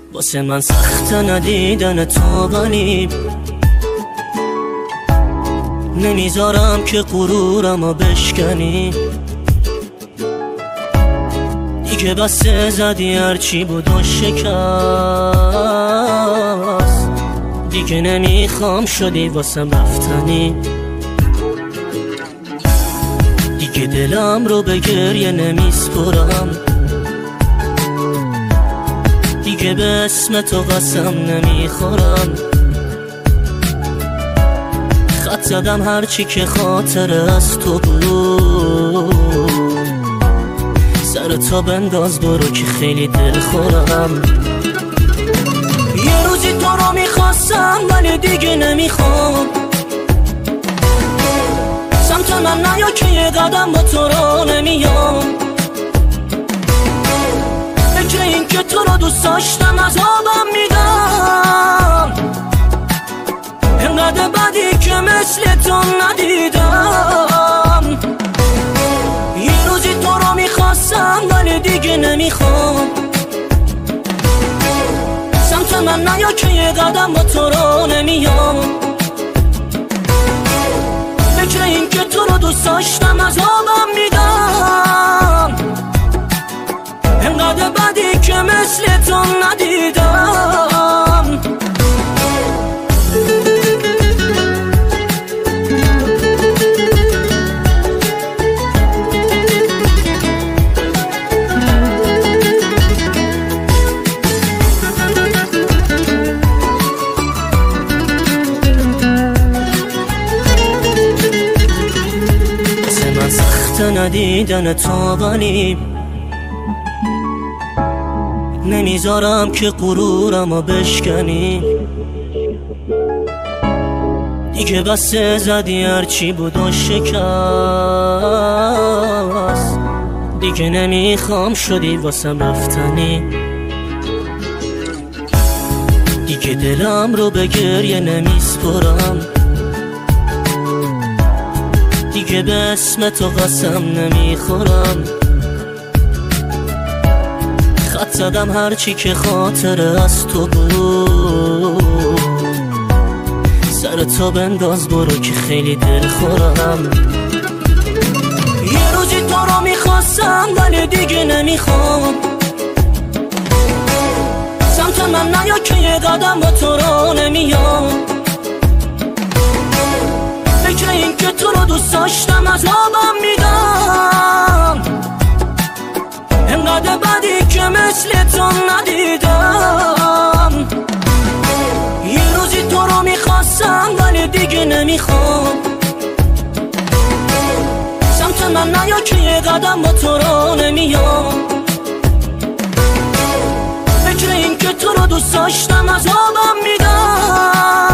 واسه من سخت ندیدن تو، ولی نمیذارم که غرورمو بشکنی. دیگه بسه زدی هرچی بود و شکست، دیگه نمیخوام شدی واسم رفتنی. دیگه دلم رو به گریه نمیسپرم، دیگه به اسم تو قسم نمیخورم. خط زدم هرچی که خاطر از تو بود، سر تو بنداز برو که خیلی دل خورم. یه روزی تو رو میخواستم ولی دیگه نمیخوام، سمت من نیا که یه قدم با تو رو نمیام. فکر این که تو رو دوست داشتم عذابم میدم، اینقدر بدی که مثل تو ندیدم. یه روزی تو رو میخواستم ولی دیگه نمیخوام، سمت من نیا که یه قدم با تو رو نمیام. فکر این که تو رو دوست داشتم عذابم میدم، اینقدر بدی که مثل تو ندیدم. سخت ندیدن تو، ولی نمیذارم که غرورمو بشکنی. دیگه بسه زدی هرچی بود و شکست، دیگه نمیخوام شدی واسم رفتنی. دیگه دلم رو به گریه نمیسپرم، دیگه به اسم تو قسم نمیخورم. خط زدم هرچی که خاطر از تو بود، سر تو بنداز برو که خیلی دل خورم. یه روزی تو رو میخواستم ولی دیگه نمیخوام، سمت من نیا که یه قدم با تو رو نمیام. فکر این که تو رو دوست داشتم عذابم میدم، اینقدر بدی که مثل تو ندیدم. یه روزی تو رو میخواستم ولی دیگه نمیخوام، سمت من نیا که یه قدم با تو رو نمیام. فکر این که تو رو دوست داشتم عذابم میدم،